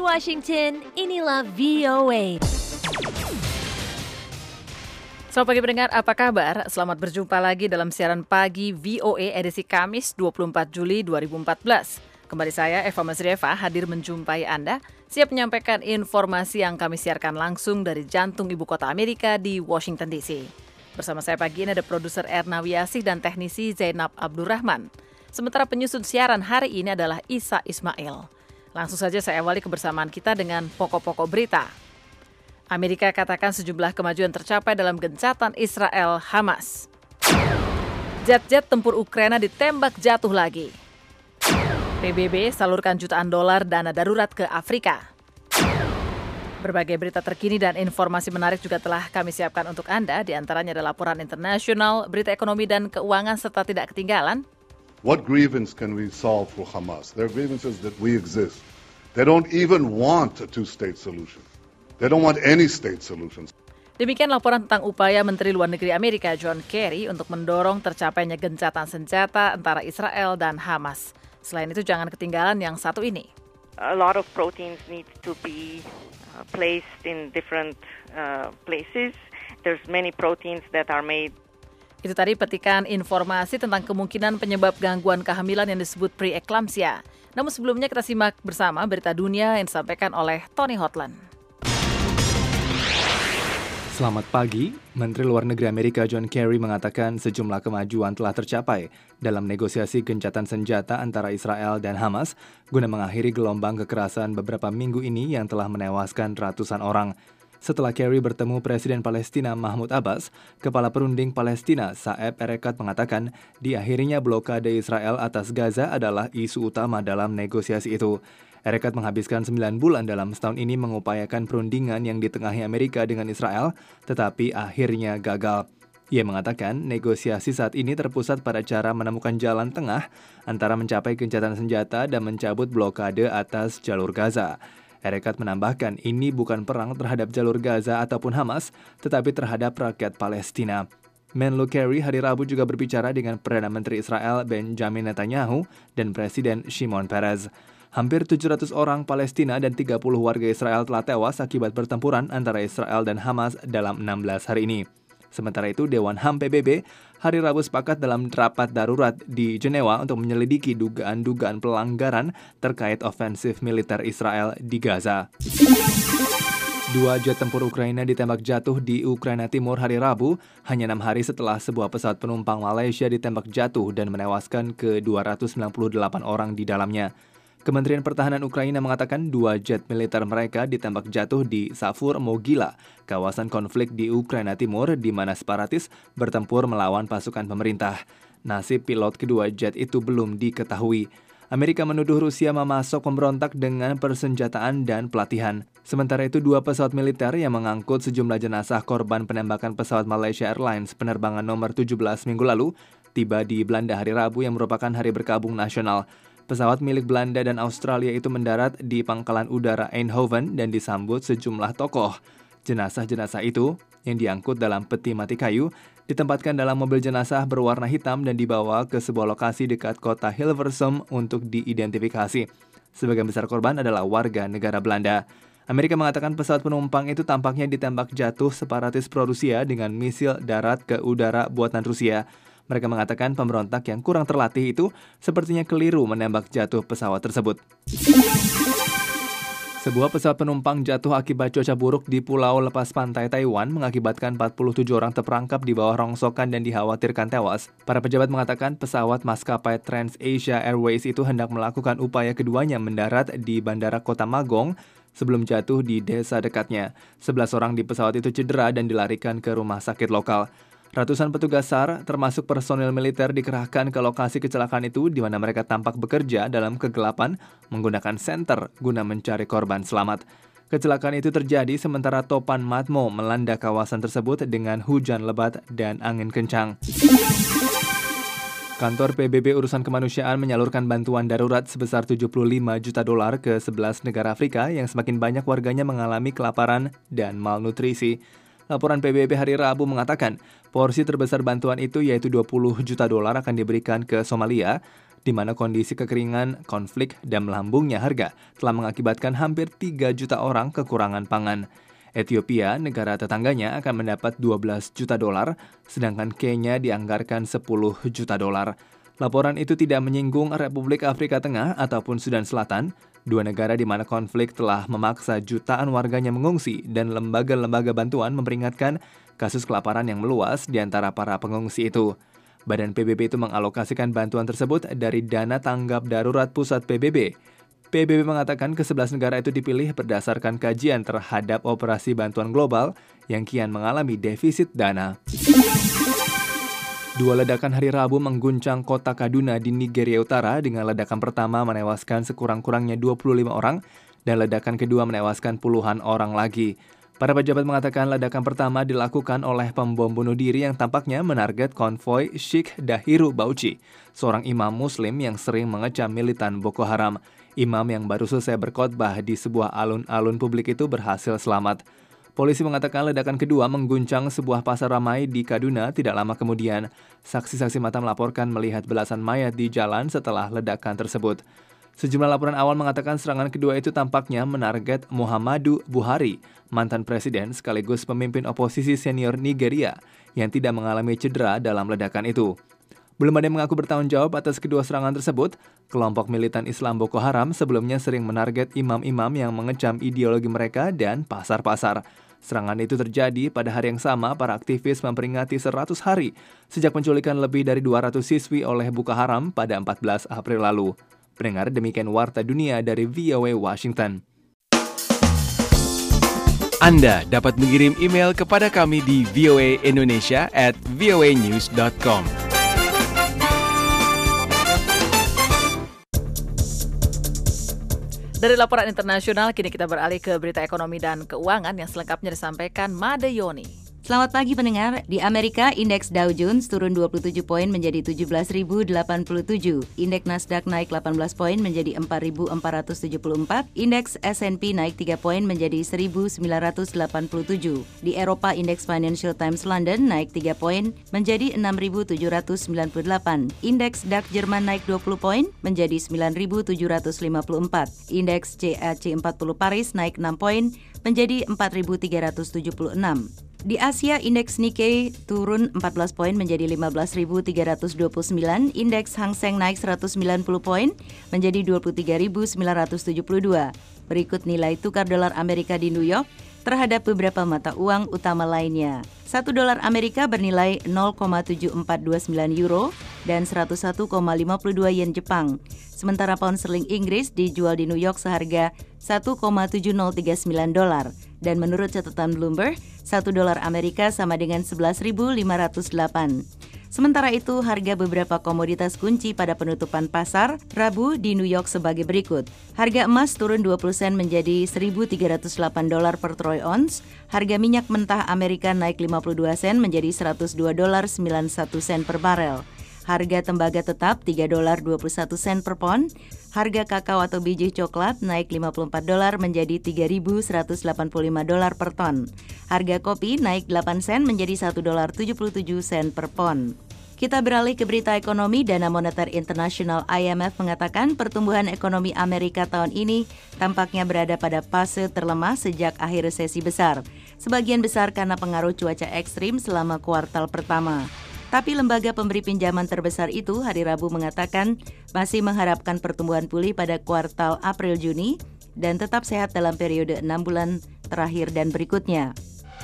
Washington, inilah VOA. Selamat pagi pendengar, apa kabar? Selamat berjumpa lagi dalam siaran pagi VOA edisi Kamis 24 Juli 2014. Kembali saya, Eva Masrieva, hadir menjumpai Anda, siap menyampaikan informasi yang kami siarkan langsung dari jantung ibu kota Amerika di Washington DC. Bersama saya pagi ini ada produser Erna Wiasih dan teknisi Zainab Abdurrahman. Sementara penyusun siaran hari ini adalah Isa Ismail. Langsung saja saya awali kebersamaan kita dengan pokok-pokok berita. Amerika katakan sejumlah kemajuan tercapai dalam gencatan Israel-Hamas. Jet-jet tempur Ukraina ditembak jatuh lagi. PBB salurkan jutaan dolar dana darurat ke Afrika. Berbagai berita terkini dan informasi menarik juga telah kami siapkan untuk Anda. Di antaranya ada laporan internasional, berita ekonomi dan keuangan serta tidak ketinggalan. What grievance can we solve for Hamas? Their grievance is that we exist. They don't even want a two-state solution. They don't want any state solutions. Demikian laporan tentang upaya Menteri Luar Negeri Amerika John Kerry untuk mendorong tercapainya gencatan senjata antara Israel dan Hamas. Selain itu jangan ketinggalan yang satu ini. A lot of proteins need to be placed in different places. There's many proteins that are made. Itu tadi petikan informasi tentang kemungkinan penyebab gangguan kehamilan yang disebut preeclampsia. Namun sebelumnya kita simak bersama berita dunia yang disampaikan oleh Tony Hotland. Selamat pagi, Menteri Luar Negeri Amerika John Kerry mengatakan sejumlah kemajuan telah tercapai dalam negosiasi gencatan senjata antara Israel dan Hamas guna mengakhiri gelombang kekerasan beberapa minggu ini yang telah menewaskan ratusan orang. Setelah Kerry bertemu Presiden Palestina Mahmud Abbas, Kepala Perunding Palestina Saeb Erekat mengatakan diakhirinya blokade Israel atas Gaza adalah isu utama dalam negosiasi itu. Erekat menghabiskan 9 bulan dalam setahun ini mengupayakan perundingan yang ditengahi Amerika dengan Israel, tetapi akhirnya gagal. Ia mengatakan negosiasi saat ini terpusat pada cara menemukan jalan tengah antara mencapai gencatan senjata dan mencabut blokade atas jalur Gaza. Erekat menambahkan ini bukan perang terhadap jalur Gaza ataupun Hamas, tetapi terhadap rakyat Palestina. Menlu Kerry hari Rabu juga berbicara dengan Perdana Menteri Israel Benjamin Netanyahu dan Presiden Shimon Peres. Hampir 700 orang Palestina dan 30 warga Israel telah tewas akibat pertempuran antara Israel dan Hamas dalam 16 hari ini. Sementara itu, Dewan HAM PBB hari Rabu sepakat dalam rapat darurat di Jenewa untuk menyelidiki dugaan-dugaan pelanggaran terkait ofensif militer Israel di Gaza. 2 jet tempur Ukraina ditembak jatuh di Ukraina Timur hari Rabu, hanya 6 hari setelah sebuah pesawat penumpang Malaysia ditembak jatuh dan menewaskan ke-298 orang di dalamnya. Kementerian Pertahanan Ukraina mengatakan 2 jet militer mereka ditembak jatuh di Safur Mogila, kawasan konflik di Ukraina Timur di mana separatis bertempur melawan pasukan pemerintah. Nasib pilot kedua jet itu belum diketahui. Amerika menuduh Rusia memasok pemberontak dengan persenjataan dan pelatihan. Sementara itu 2 pesawat militer yang mengangkut sejumlah jenazah korban penembakan pesawat Malaysia Airlines penerbangan nomor 17 minggu lalu tiba di Belanda hari Rabu yang merupakan hari berkabung nasional. Pesawat milik Belanda dan Australia itu mendarat di pangkalan udara Eindhoven dan disambut sejumlah tokoh. Jenazah-jenazah itu, yang diangkut dalam peti mati kayu, ditempatkan dalam mobil jenazah berwarna hitam dan dibawa ke sebuah lokasi dekat kota Hilversum untuk diidentifikasi. Sebagian besar korban adalah warga negara Belanda. Amerika mengatakan pesawat penumpang itu tampaknya ditembak jatuh separatis pro-Rusia dengan misil darat ke udara buatan Rusia. Mereka mengatakan pemberontak yang kurang terlatih itu sepertinya keliru menembak jatuh pesawat tersebut. Sebuah pesawat penumpang jatuh akibat cuaca buruk di pulau lepas pantai Taiwan mengakibatkan 47 orang terperangkap di bawah rongsokan dan dikhawatirkan tewas. Para pejabat mengatakan pesawat maskapai TransAsia Airways itu hendak melakukan upaya keduanya mendarat di bandara kota Magong sebelum jatuh di desa dekatnya. 11 orang di pesawat itu cedera dan dilarikan ke rumah sakit lokal. Ratusan petugas SAR, termasuk personil militer dikerahkan ke lokasi kecelakaan itu di mana mereka tampak bekerja dalam kegelapan menggunakan senter guna mencari korban selamat. Kecelakaan itu terjadi sementara topan Matmo melanda kawasan tersebut dengan hujan lebat dan angin kencang. Kantor PBB Urusan Kemanusiaan menyalurkan bantuan darurat sebesar $75 juta ke 11 negara Afrika yang semakin banyak warganya mengalami kelaparan dan malnutrisi. Laporan PBB hari Rabu mengatakan porsi terbesar bantuan itu yaitu $20 juta akan diberikan ke Somalia, di mana kondisi kekeringan, konflik, dan melambungnya harga telah mengakibatkan hampir 3 juta orang kekurangan pangan. Ethiopia, negara tetangganya, akan mendapat 12 juta dolar, sedangkan Kenya dianggarkan 10 juta dolar. Laporan itu tidak menyinggung Republik Afrika Tengah ataupun Sudan Selatan, dua negara di mana konflik telah memaksa jutaan warganya mengungsi dan lembaga-lembaga bantuan memperingatkan kasus kelaparan yang meluas di antara para pengungsi itu. Badan PBB itu mengalokasikan bantuan tersebut dari dana tanggap darurat pusat PBB. PBB mengatakan ke-11 negara itu dipilih berdasarkan kajian terhadap operasi bantuan global yang kian mengalami defisit dana. Dua ledakan hari Rabu mengguncang kota Kaduna di Nigeria Utara dengan ledakan pertama menewaskan sekurang-kurangnya 25 orang dan ledakan kedua menewaskan puluhan orang lagi. Para pejabat mengatakan ledakan pertama dilakukan oleh pembom bunuh diri yang tampaknya menarget konvoi Sheikh Dahiru Bauchi, seorang imam muslim yang sering mengecam militan Boko Haram. Imam yang baru selesai berkhotbah di sebuah alun-alun publik itu berhasil selamat. Polisi mengatakan ledakan kedua mengguncang sebuah pasar ramai di Kaduna tidak lama kemudian. Saksi-saksi mata melaporkan melihat belasan mayat di jalan setelah ledakan tersebut. Sejumlah laporan awal mengatakan serangan kedua itu tampaknya menarget Muhammadu Buhari, mantan presiden sekaligus pemimpin oposisi senior Nigeria yang tidak mengalami cedera dalam ledakan itu. Belum ada yang mengaku bertanggung jawab atas kedua serangan tersebut. Kelompok militan Islam Boko Haram sebelumnya sering menarget imam-imam yang mengecam ideologi mereka dan pasar-pasar. Serangan itu terjadi pada hari yang sama para aktivis memperingati 100 hari sejak penculikan lebih dari 200 siswi oleh Boko Haram pada 14 April lalu. Pendengar, demikian Warta Dunia dari VOA Washington. Anda dapat mengirim email kepada kami di voaindonesia@voanews.com. Dari laporan internasional, kini kita beralih ke berita ekonomi dan keuangan yang selengkapnya disampaikan Made Yoni. Selamat pagi pendengar. Di Amerika, indeks Dow Jones turun 27 poin menjadi 17.087. Indeks Nasdaq naik 18 poin menjadi 4.474. Indeks S&P naik 3 poin menjadi 1.987. Di Eropa, indeks Financial Times London naik 3 poin menjadi 6.798. Indeks DAX Jerman naik 20 poin menjadi 9.754. Indeks CAC 40 Paris naik 6 poin menjadi 4.376. Di Asia, indeks Nikkei turun 14 poin menjadi 15.329, indeks Hang Seng naik 190 poin menjadi 23.972. Berikut nilai tukar dolar Amerika di New York terhadap beberapa mata uang utama lainnya. 1 dolar Amerika bernilai 0,7429 euro dan 101,52 yen Jepang. Sementara pound sterling Inggris dijual di New York seharga 1,7039 dolar. Dan menurut catatan Bloomberg, 1 dolar Amerika sama dengan 11.508. Sementara itu, harga beberapa komoditas kunci pada penutupan pasar Rabu di New York sebagai berikut. Harga emas turun 20 sen menjadi 1.308 dolar per troy ounce. Harga minyak mentah Amerika naik 52 sen menjadi 102 dolar 91 sen per barel. Harga tembaga tetap 3 dolar 21 sen per pon. Harga kakao atau biji coklat naik 54 dolar menjadi 3.185 dolar per ton. Harga kopi naik 8 sen menjadi 1 dolar 77 sen per pon. Kita beralih ke berita ekonomi. Dana Moneter Internasional IMF mengatakan pertumbuhan ekonomi Amerika tahun ini tampaknya berada pada fase terlemah sejak akhir resesi besar. Sebagian besar karena pengaruh cuaca ekstrim selama kuartal pertama. Tapi lembaga pemberi pinjaman terbesar itu hari Rabu mengatakan masih mengharapkan pertumbuhan pulih pada kuartal April-Juni dan tetap sehat dalam periode 6 bulan terakhir dan berikutnya.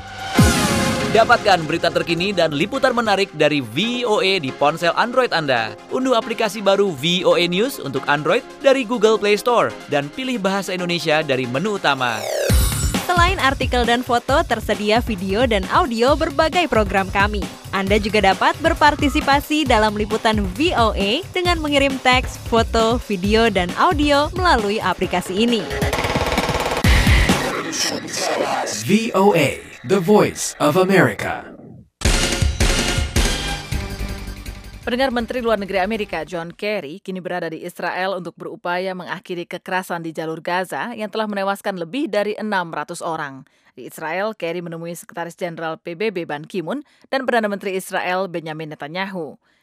Dapatkan berita terkini dan liputan menarik dari VOA di ponsel Android Anda. Unduh aplikasi baru VOA News untuk Android dari Google Play Store dan pilih bahasa Indonesia dari menu utama. Selain artikel dan foto, tersedia video dan audio berbagai program kami. Anda juga dapat berpartisipasi dalam liputan VOA dengan mengirim teks, foto, video, dan audio melalui aplikasi ini. VOA, the voice of America. Pendengar, Menteri Luar Negeri Amerika John Kerry kini berada di Israel untuk berupaya mengakhiri kekerasan di jalur Gaza yang telah menewaskan lebih dari 600 orang. Di Israel, Kerry menemui Sekretaris Jenderal PBB Ban Ki-moon dan Perdana Menteri Israel Benjamin Netanyahu.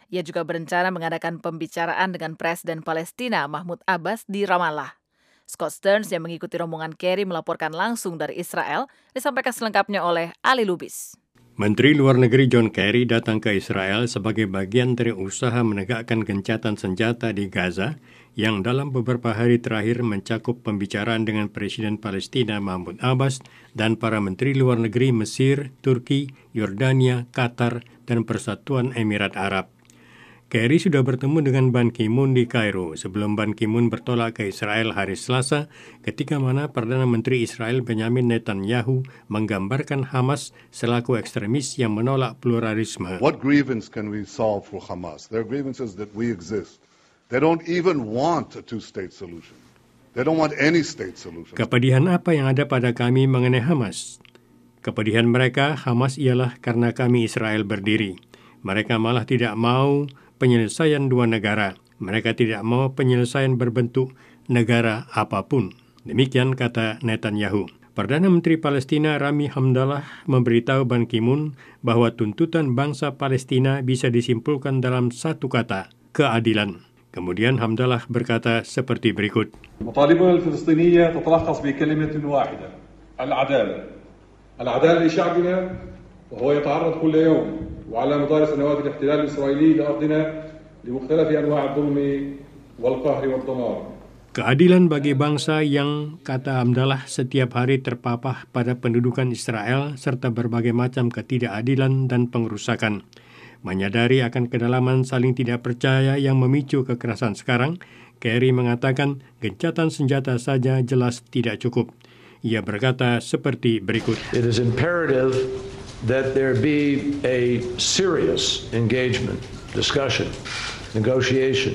Ia juga berencana mengadakan pembicaraan dengan Presiden Palestina Mahmud Abbas di Ramallah. Scott Stearns yang mengikuti rombongan Kerry melaporkan langsung dari Israel, disampaikan selengkapnya oleh Ali Lubis. Menteri Luar Negeri John Kerry datang ke Israel sebagai bagian dari usaha menegakkan gencatan senjata di Gaza yang dalam beberapa hari terakhir mencakup pembicaraan dengan Presiden Palestina Mahmud Abbas dan para Menteri Luar Negeri Mesir, Turki, Yordania, Qatar, dan Persatuan Emirat Arab. Kerry sudah bertemu dengan Ban Ki-moon di Kairo sebelum Ban Ki-moon bertolak ke Israel hari Selasa, ketika mana Perdana Menteri Israel Benjamin Netanyahu menggambarkan Hamas selaku ekstremis yang menolak pluralisme. What grievance can we solve for Hamas? Their grievance is that we exist. They don't even want a two-state solution. They don't want any state solution. Kepedihan apa yang ada pada kami mengenai Hamas? Kepedihan mereka, Hamas ialah karena kami Israel berdiri. Mereka malah tidak mau penyelesaian dua negara. Mereka tidak mau penyelesaian berbentuk negara apapun. Demikian kata Netanyahu. Perdana Menteri Palestina Rami Hamdallah memberitahu Ban Ki-moon bahwa tuntutan bangsa Palestina bisa disimpulkan dalam satu kata, keadilan. Kemudian Hamdallah berkata seperti berikut. مطالبنا الفلسطينية تتلخص بكلمة واحدة، العدالة. العدالة لشعبنا وهو يتعرض كل يوم وعلى مدار سنوات الاحتلال الإسرائيلي لأرضنا لمختلف أنواع الظلم والقهر والدمار. Keadilan bagi bangsa yang, kata Hamdallah, setiap hari terpapah pada pendudukan Israel serta berbagai macam ketidakadilan dan pengerusakan. Menyadari akan kedalaman saling tidak percaya yang memicu kekerasan sekarang, Kerry mengatakan gencatan senjata saja jelas tidak cukup. Ia berkata seperti berikut. It is imperative that there be a serious engagement, discussion, negotiation.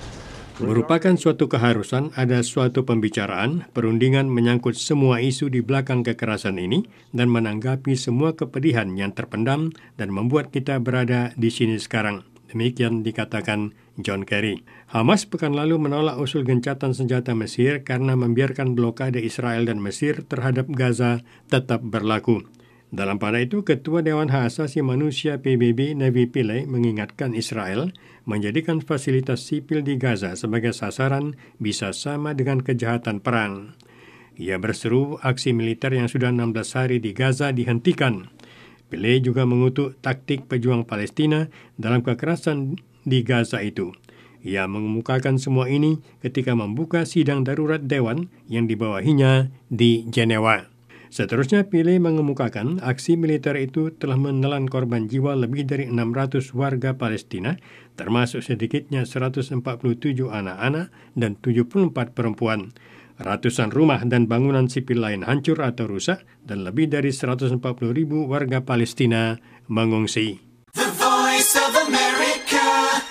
Merupakan suatu keharusan ada suatu pembicaraan, perundingan menyangkut semua isu di belakang kekerasan ini dan menanggapi semua kepedihan yang terpendam dan membuat kita berada di sini sekarang. Demikian dikatakan John Kerry. Hamas pekan lalu menolak usul gencatan senjata Mesir karena membiarkan blokade Israel dan Mesir terhadap Gaza tetap berlaku. Dalam pada itu, Ketua Dewan Hak Asasi Manusia PBB Navi Pillay mengingatkan Israel menjadikan fasilitas sipil di Gaza sebagai sasaran bisa sama dengan kejahatan perang. Ia berseru aksi militer yang sudah 16 hari di Gaza dihentikan. Pillay juga mengutuk taktik pejuang Palestina dalam kekerasan di Gaza itu. Ia mengemukakan semua ini ketika membuka sidang darurat Dewan yang dibawahinya di Jenewa. Seterusnya, Pillay mengemukakan aksi militer itu telah menelan korban jiwa lebih dari 600 warga Palestina, termasuk sedikitnya 147 anak-anak dan 74 perempuan. Ratusan rumah dan bangunan sipil lain hancur atau rusak, dan lebih dari 140.000 warga Palestina mengungsi. The Voice of America,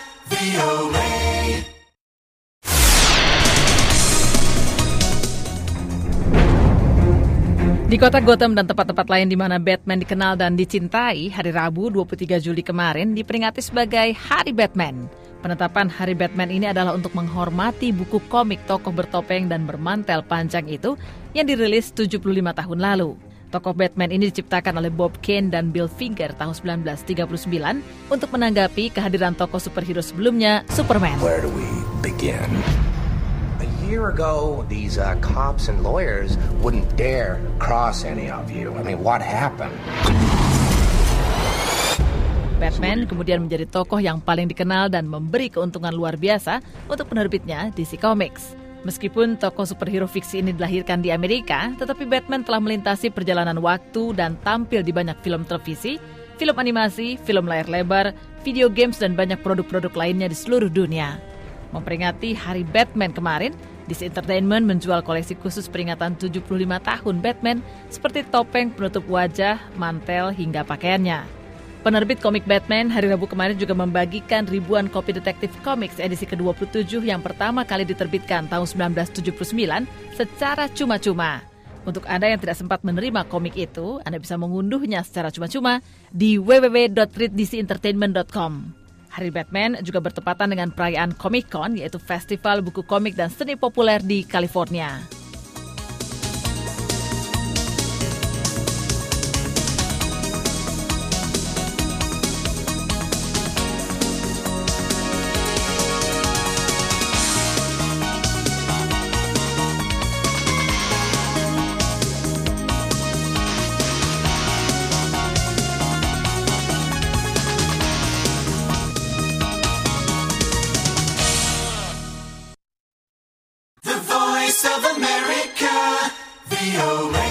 VOA. Di kota Gotham dan tempat-tempat lain di mana Batman dikenal dan dicintai, hari Rabu 23 Juli kemarin diperingati sebagai Hari Batman. Penetapan Hari Batman ini adalah untuk menghormati buku komik tokoh bertopeng dan bermantel panjang itu yang dirilis 75 tahun lalu. Tokoh Batman ini diciptakan oleh Bob Kane dan Bill Finger tahun 1939 untuk menanggapi kehadiran tokoh superhero sebelumnya, Superman. Where do we begin? A year ago, these cops and lawyers wouldn't dare cross any of you. I mean, what happened? Batman kemudian menjadi tokoh yang paling dikenal dan memberi keuntungan luar biasa untuk penerbitnya DC Comics. Meskipun tokoh superhero fiksi ini dilahirkan di Amerika, tetapi Batman telah melintasi perjalanan waktu dan tampil di banyak film televisi, film animasi, film layar lebar, video games, dan banyak produk-produk lainnya di seluruh dunia. Memperingati Hari Batman kemarin, DC Entertainment menjual koleksi khusus peringatan 75 tahun Batman seperti topeng penutup wajah, mantel, hingga pakaiannya. Penerbit komik Batman hari Rabu kemarin juga membagikan ribuan kopi Detective Comics edisi ke-27 yang pertama kali diterbitkan tahun 1979 secara cuma-cuma. Untuk Anda yang tidak sempat menerima komik itu, Anda bisa mengunduhnya secara cuma-cuma di www.readdcentertainment.com. Hari Batman juga bertepatan dengan perayaan Comic-Con, yaitu festival buku komik dan seni populer di California. of America, VOA.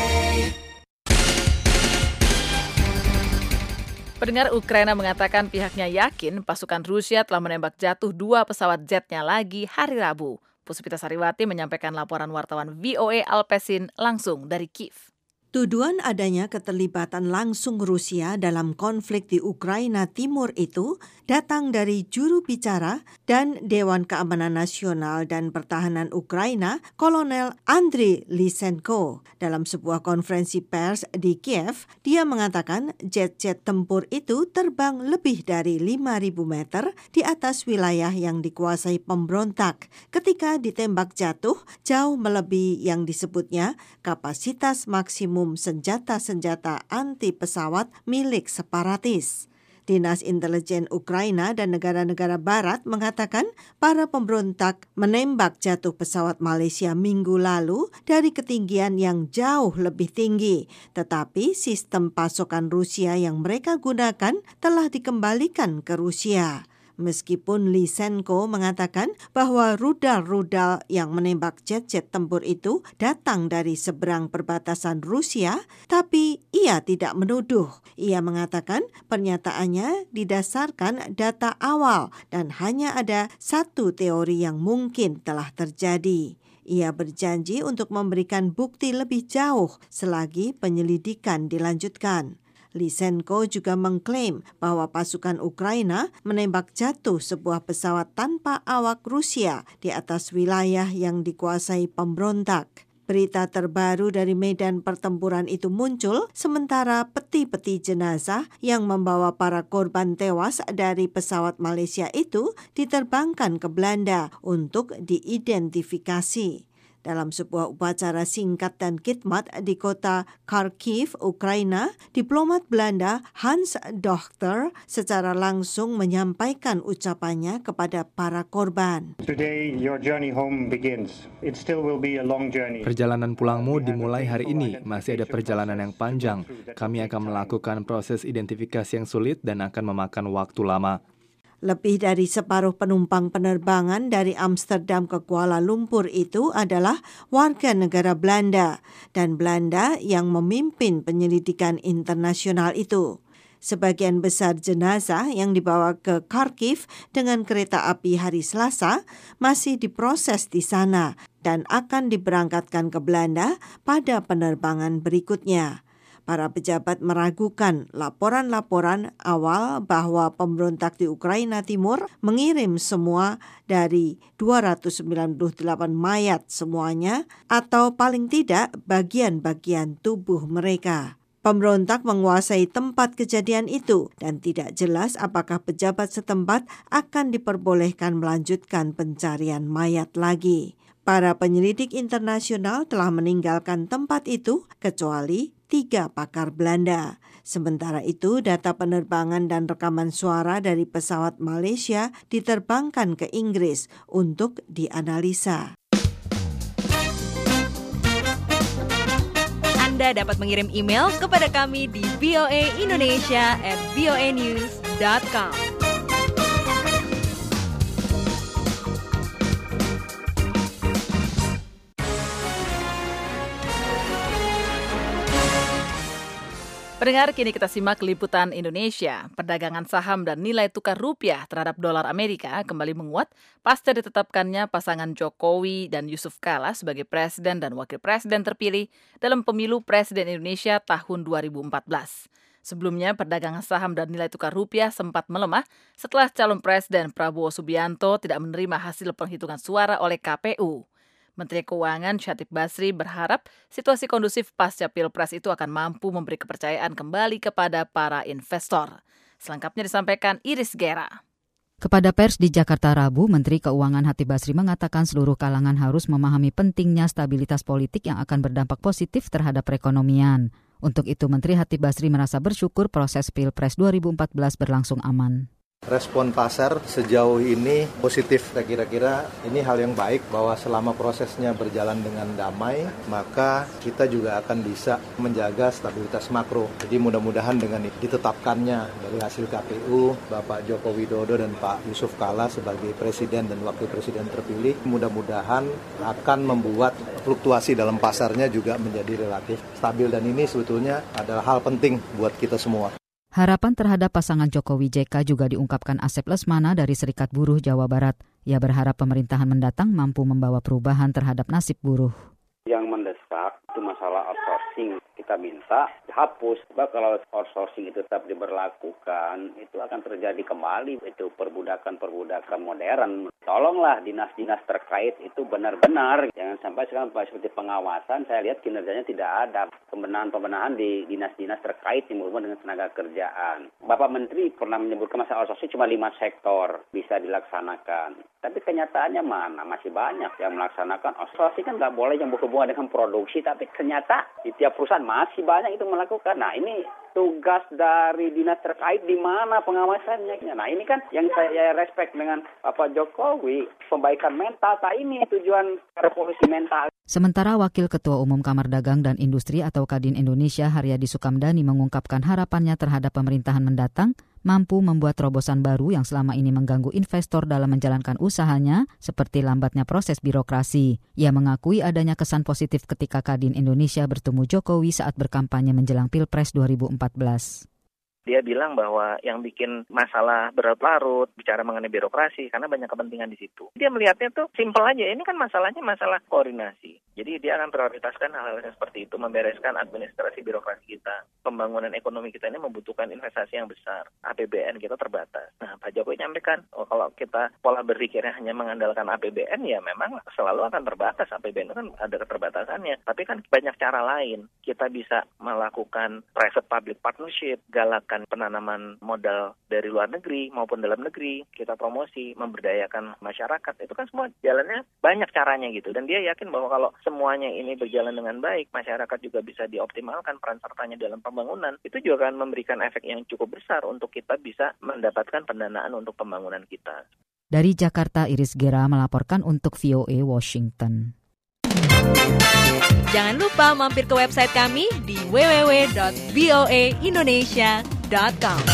Pendengar, Ukraina mengatakan pihaknya yakin pasukan Rusia telah menembak jatuh 2 pesawat jet-nya lagi hari Rabu. Puspita Sariwati menyampaikan laporan wartawan VOA Alpesin langsung dari Kiev. Tuduhan adanya keterlibatan langsung Rusia dalam konflik di Ukraina Timur itu datang dari juru bicara dan Dewan Keamanan Nasional dan Pertahanan Ukraina, Kolonel Andriy Lysenko. Dalam sebuah konferensi pers di Kiev, dia mengatakan jet-jet tempur itu terbang lebih dari 5.000 meter di atas wilayah yang dikuasai pemberontak. Ketika ditembak jatuh, jauh melebihi yang disebutnya kapasitas maksimum senjata-senjata anti pesawat milik separatis. Dinas Intelijen Ukraina dan negara-negara barat mengatakan para pemberontak menembak jatuh pesawat Malaysia minggu lalu dari ketinggian yang jauh lebih tinggi. Tetapi sistem pasokan Rusia yang mereka gunakan telah dikembalikan ke Rusia. Meskipun Lysenko mengatakan bahwa rudal-rudal yang menembak jet-jet tempur itu datang dari seberang perbatasan Rusia, tapi ia tidak menuduh. Ia mengatakan pernyataannya didasarkan data awal dan hanya ada satu teori yang mungkin telah terjadi. Ia berjanji untuk memberikan bukti lebih jauh selagi penyelidikan dilanjutkan. Lysenko juga mengklaim bahwa pasukan Ukraina menembak jatuh sebuah pesawat tanpa awak Rusia di atas wilayah yang dikuasai pemberontak. Berita terbaru dari medan pertempuran itu muncul sementara peti-peti jenazah yang membawa para korban tewas dari pesawat Malaysia itu diterbangkan ke Belanda untuk diidentifikasi. Dalam sebuah upacara singkat dan khidmat di kota Kharkiv, Ukraina, diplomat Belanda Hans Dochter secara langsung menyampaikan ucapannya kepada para korban. Today your journey home begins. It still will be a long journey. Perjalanan pulangmu dimulai hari ini, masih ada perjalanan yang panjang. Kami akan melakukan proses identifikasi yang sulit dan akan memakan waktu lama. Lebih dari separuh penumpang penerbangan dari Amsterdam ke Kuala Lumpur itu adalah warga negara Belanda dan Belanda yang memimpin penyelidikan internasional itu. Sebagian besar jenazah yang dibawa ke Kharkiv dengan kereta api hari Selasa masih diproses di sana dan akan diberangkatkan ke Belanda pada penerbangan berikutnya. Para pejabat meragukan laporan-laporan awal bahwa pemberontak di Ukraina Timur mengirim semua dari 298 mayat semuanya atau paling tidak bagian-bagian tubuh mereka. Pemberontak menguasai tempat kejadian itu dan tidak jelas apakah pejabat setempat akan diperbolehkan melanjutkan pencarian mayat lagi. Para penyelidik internasional telah meninggalkan tempat itu kecuali 3 pakar Belanda. Sementara itu, data penerbangan dan rekaman suara dari pesawat Malaysia diterbangkan ke Inggris untuk dianalisa. Anda dapat mengirim email kepada kami di voaindonesia@voanews.com. Pendengar, kini kita simak liputan Indonesia. Perdagangan saham dan nilai tukar rupiah terhadap dolar Amerika kembali menguat pasca ditetapkannya pasangan Jokowi dan Yusuf Kala sebagai presiden dan wakil presiden terpilih dalam pemilu presiden Indonesia tahun 2014. Sebelumnya, perdagangan saham dan nilai tukar rupiah sempat melemah setelah calon presiden Prabowo Subianto tidak menerima hasil penghitungan suara oleh KPU. Menteri Keuangan Syatib Basri berharap situasi kondusif pasca Pilpres itu akan mampu memberi kepercayaan kembali kepada para investor. Selengkapnya disampaikan Iris Gera. Kepada pers di Jakarta Rabu, Menteri Keuangan Syatib Basri mengatakan seluruh kalangan harus memahami pentingnya stabilitas politik yang akan berdampak positif terhadap perekonomian. Untuk itu, Menteri Syatib Basri merasa bersyukur proses Pilpres 2014 berlangsung aman. Respon pasar sejauh ini positif. Saya kira-kira ini hal yang baik bahwa selama prosesnya berjalan dengan damai, maka kita juga akan bisa menjaga stabilitas makro. Jadi mudah-mudahan dengan ditetapkannya dari hasil KPU, Bapak Joko Widodo dan Pak Yusuf Kalla sebagai Presiden dan Wakil Presiden terpilih, mudah-mudahan akan membuat fluktuasi dalam pasarnya juga menjadi relatif stabil. Dan ini sebetulnya adalah hal penting buat kita semua. Harapan terhadap pasangan Jokowi JK juga diungkapkan Asep Lesmana dari Serikat Buruh Jawa Barat. Ia berharap pemerintahan mendatang mampu membawa perubahan terhadap nasib buruh. Yang mendesak itu masalah outsourcing. Kita minta dihapus. Sebab kalau outsourcing itu tetap diberlakukan, itu akan terjadi kembali itu perbudakan modern. Tolonglah dinas-dinas terkait itu benar-benar. Jangan sampai sekarang seperti pengawasan, saya lihat kinerjanya tidak ada. Pembenahan di dinas-dinas terkait yang berhubungan dengan tenaga kerjaan. Bapak Menteri pernah menyebutkan masalah outsourcing cuma 5 sektor bisa dilaksanakan. Tapi kenyataannya mana? Masih banyak yang melaksanakan outsourcing. Kan nggak boleh yang berhubungan dengan produksi, tapi ternyata di tiap perusahaan masih banyak itu melakukan. Nah, ini tugas dari dinas terkait di mana pengawasannya. Nah, ini kan yang saya respect dengan Bapak Jokowi, perbaikan mental. Tak ini tujuan revolusi mental. Sementara Wakil Ketua Umum Kamar Dagang dan Industri atau Kadin Indonesia Haryadi Sukamdani mengungkapkan harapannya terhadap pemerintahan mendatang mampu membuat terobosan baru yang selama ini mengganggu investor dalam menjalankan usahanya seperti lambatnya proses birokrasi. Ia mengakui adanya kesan positif ketika Kadin Indonesia bertemu Jokowi saat berkampanye menjelang Pilpres 2014. Dia bilang bahwa yang bikin masalah berlarut-larut, bicara mengenai birokrasi, karena banyak kepentingan di situ. Dia melihatnya tuh simpel aja, ini kan masalahnya masalah koordinasi. Jadi dia akan prioritaskan hal-hal yang seperti itu, membereskan administrasi birokrasi kita. Pembangunan ekonomi kita ini membutuhkan investasi yang besar. APBN kita terbatas. Nah, Pak Jokowi nyampaikan, kalau kita pola berpikirnya hanya mengandalkan APBN, ya memang selalu akan terbatas. APBN itu kan ada keterbatasannya. Tapi kan banyak cara lain. Kita bisa melakukan private-public partnership, galakan penanaman modal dari luar negeri maupun dalam negeri, kita promosi, memberdayakan masyarakat. Itu kan semua jalannya banyak caranya gitu. Dan dia yakin bahwa kalau semuanya ini berjalan dengan baik, masyarakat juga bisa dioptimalkan peran sertanya dalam pembangunan, itu juga akan memberikan efek yang cukup besar untuk kita bisa mendapatkan pendanaan untuk pembangunan kita. Dari Jakarta, Iris Gera melaporkan untuk VOA Washington. Jangan lupa mampir ke website kami di www.voaindonesia.com.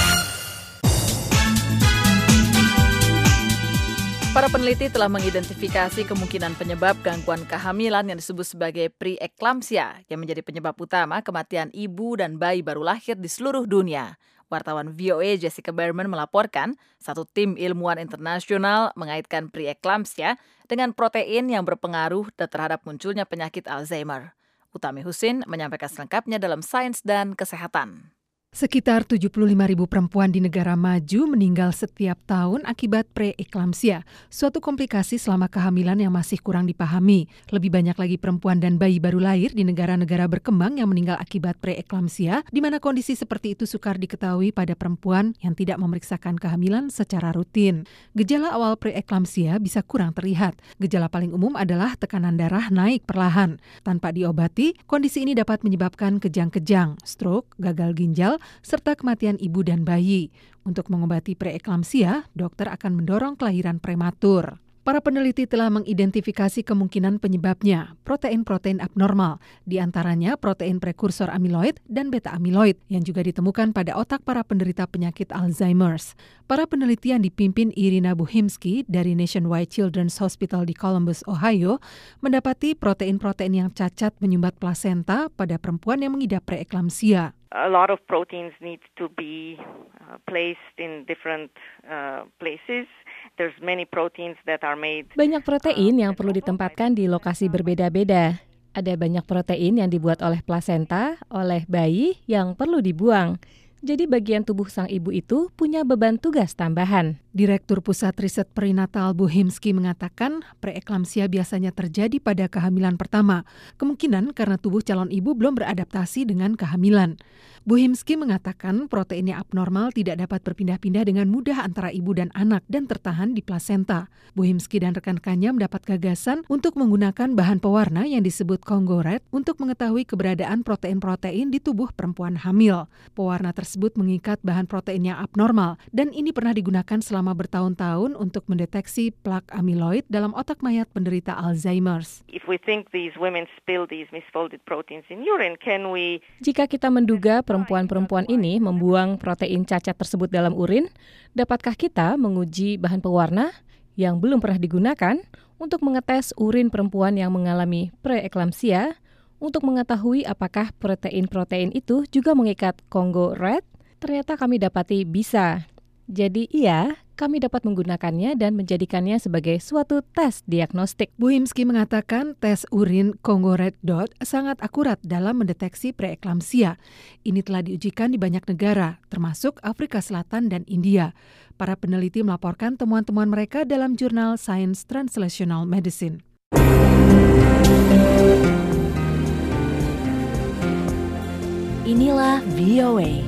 Para peneliti telah mengidentifikasi kemungkinan penyebab gangguan kehamilan yang disebut sebagai preeklamsia yang menjadi penyebab utama kematian ibu dan bayi baru lahir di seluruh dunia. Wartawan VOA Jessica Berman melaporkan, satu tim ilmuwan internasional mengaitkan preeklamsia dengan protein yang berpengaruh terhadap munculnya penyakit Alzheimer. Utami Husin menyampaikan selengkapnya dalam Sains dan Kesehatan. Sekitar 75.000 perempuan di negara maju meninggal setiap tahun akibat preeklamsia, suatu komplikasi selama kehamilan yang masih kurang dipahami. Lebih banyak lagi perempuan dan bayi baru lahir di negara-negara berkembang yang meninggal akibat preeklamsia, di mana kondisi seperti itu sukar diketahui pada perempuan yang tidak memeriksakan kehamilan secara rutin. Gejala awal preeklamsia bisa kurang terlihat. Gejala paling umum adalah tekanan darah naik perlahan. Tanpa diobati, kondisi ini dapat menyebabkan kejang-kejang, stroke, gagal ginjal, serta kematian ibu dan bayi. Untuk mengobati preeklamsia, dokter akan mendorong kelahiran prematur. Para peneliti telah mengidentifikasi kemungkinan penyebabnya, protein-protein abnormal, di antaranya protein prekursor amiloid dan beta-amiloid yang juga ditemukan pada otak para penderita penyakit Alzheimer's. Para peneliti yang dipimpin Irina Buchimsky dari Nationwide Children's Hospital di Columbus, Ohio, mendapati protein-protein yang cacat menyumbat plasenta pada perempuan yang mengidap preeklamsia. A lot of proteins need to be placed in different places. There's many proteins that are made. Banyak protein yang perlu ditempatkan di lokasi berbeda-beda. Ada banyak protein yang dibuat oleh plasenta, oleh bayi yang perlu dibuang. Jadi bagian tubuh sang ibu itu punya beban tugas tambahan. Direktur Pusat Riset Perinatal Buchimsky mengatakan preeklamsia biasanya terjadi pada kehamilan pertama. Kemungkinan karena tubuh calon ibu belum beradaptasi dengan kehamilan. Buchimsky mengatakan protein yang abnormal tidak dapat berpindah-pindah dengan mudah antara ibu dan anak dan tertahan di plasenta. Buchimsky dan rekan-rekannya mendapat gagasan untuk menggunakan bahan pewarna yang disebut Congo Red untuk mengetahui keberadaan protein-protein di tubuh perempuan hamil. Pewarna tersebut tersebut mengikat bahan protein yang abnormal dan ini pernah digunakan selama bertahun-tahun untuk mendeteksi plak amiloid dalam otak mayat penderita Alzheimer's. If we think these women spill these misfolded proteins in urine, can we... Jika kita menduga perempuan-perempuan ini membuang protein cacat tersebut dalam urin, dapatkah kita menguji bahan pewarna yang belum pernah digunakan untuk mengetes urin perempuan yang mengalami preeklamsia untuk mengetahui apakah protein-protein itu juga mengikat Congo Red? Ternyata kami dapati bisa. Jadi iya, kami dapat menggunakannya dan menjadikannya sebagai suatu tes diagnostik. Buimski mengatakan tes urin Congo Red Dot sangat akurat dalam mendeteksi preeklamsia. Ini telah diujikan di banyak negara, termasuk Afrika Selatan dan India. Para peneliti melaporkan temuan-temuan mereka dalam jurnal Science Translational Medicine. Inilah VOA.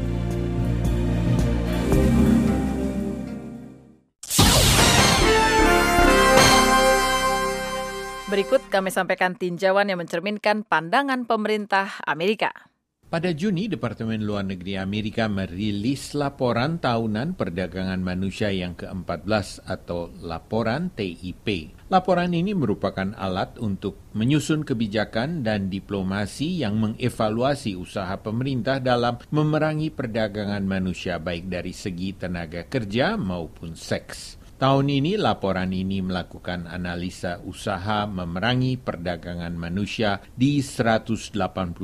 Berikut kami sampaikan tinjauan yang mencerminkan pandangan pemerintah Amerika. Pada Juni, Departemen Luar Negeri Amerika merilis laporan tahunan perdagangan manusia yang ke-14 atau laporan TIP. Laporan ini merupakan alat untuk menyusun kebijakan dan diplomasi yang mengevaluasi usaha pemerintah dalam memerangi perdagangan manusia baik dari segi tenaga kerja maupun seks. Tahun ini, laporan ini melakukan analisa usaha memerangi perdagangan manusia di 188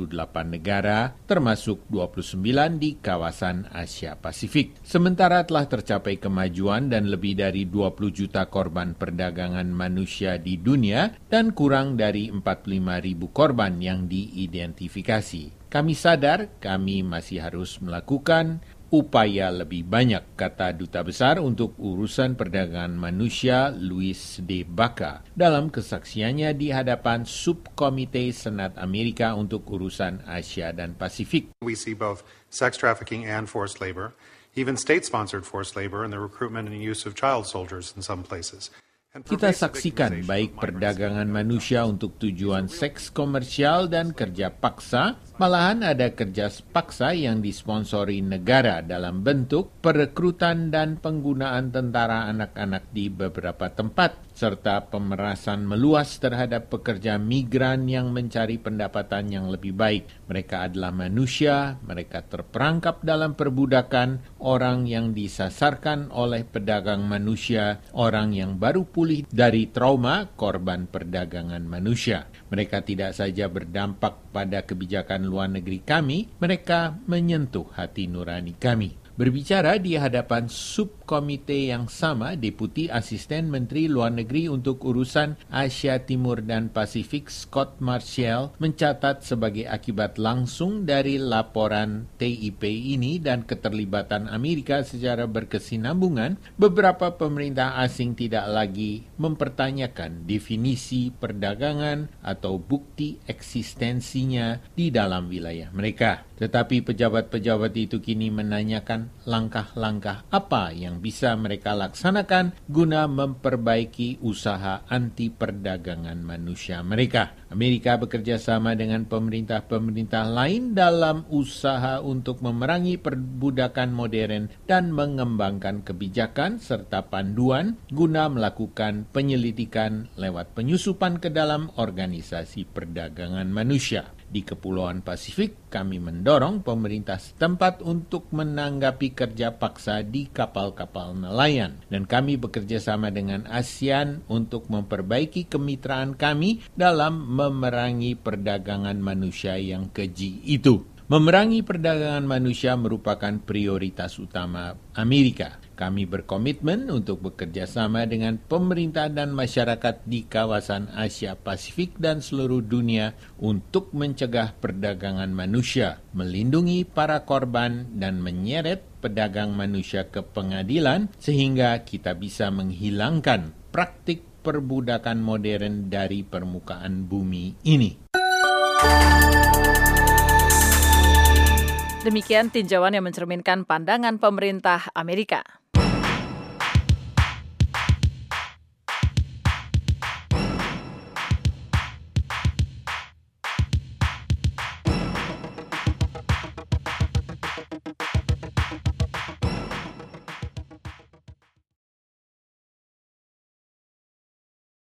negara, termasuk 29 di kawasan Asia Pasifik. Sementara telah tercapai kemajuan dan lebih dari 20 juta korban perdagangan manusia di dunia dan kurang dari 45.000 korban yang diidentifikasi. Kami sadar kami masih harus melakukan upaya lebih banyak, kata Duta Besar untuk Urusan Perdagangan Manusia Luis D. Baca dalam kesaksiannya di hadapan Subkomite Senat Amerika untuk Urusan Asia dan Pasifik. We see both sex trafficking and forced labor, even state-sponsored forced labor and the recruitment and use of child soldiers in some places. Kita saksikan baik perdagangan manusia untuk tujuan seks komersial dan kerja paksa, malahan ada kerja paksa yang disponsori negara dalam bentuk perekrutan dan penggunaan tentara anak-anak di beberapa tempat, serta pemerasan meluas terhadap pekerja migran yang mencari pendapatan yang lebih baik. Mereka adalah manusia, mereka terperangkap dalam perbudakan, orang yang disasarkan oleh pedagang manusia, orang yang baru pulih dari trauma korban perdagangan manusia. Mereka tidak saja berdampak pada kebijakan luar negeri kami, mereka menyentuh hati nurani kami. Berbicara di hadapan subkomite yang sama, Deputi Asisten Menteri Luar Negeri untuk Urusan Asia Timur dan Pasifik Scott Marshall mencatat sebagai akibat langsung dari laporan TIP ini dan keterlibatan Amerika secara berkesinambungan, beberapa pemerintah asing tidak lagi mempertanyakan definisi perdagangan atau bukti eksistensinya di dalam wilayah mereka. Tetapi pejabat-pejabat itu kini menanyakan langkah-langkah apa yang bisa mereka laksanakan guna memperbaiki usaha anti perdagangan manusia mereka. Amerika bekerja sama dengan pemerintah-pemerintah lain dalam usaha untuk memerangi perbudakan modern dan mengembangkan kebijakan serta panduan guna melakukan penyelidikan lewat penyusupan ke dalam organisasi perdagangan manusia. Di Kepulauan Pasifik, kami mendorong pemerintah setempat untuk menanggapi kerja paksa di kapal-kapal nelayan. Dan kami bekerja sama dengan ASEAN untuk memperbaiki kemitraan kami dalam memerangi perdagangan manusia yang keji itu. Memerangi perdagangan manusia merupakan prioritas utama Amerika. Kami berkomitmen untuk bekerja sama dengan pemerintah dan masyarakat di kawasan Asia Pasifik dan seluruh dunia untuk mencegah perdagangan manusia, melindungi para korban, dan menyeret pedagang manusia ke pengadilan sehingga kita bisa menghilangkan praktik perbudakan modern dari permukaan bumi ini. Demikian tinjauan yang mencerminkan pandangan pemerintah Amerika.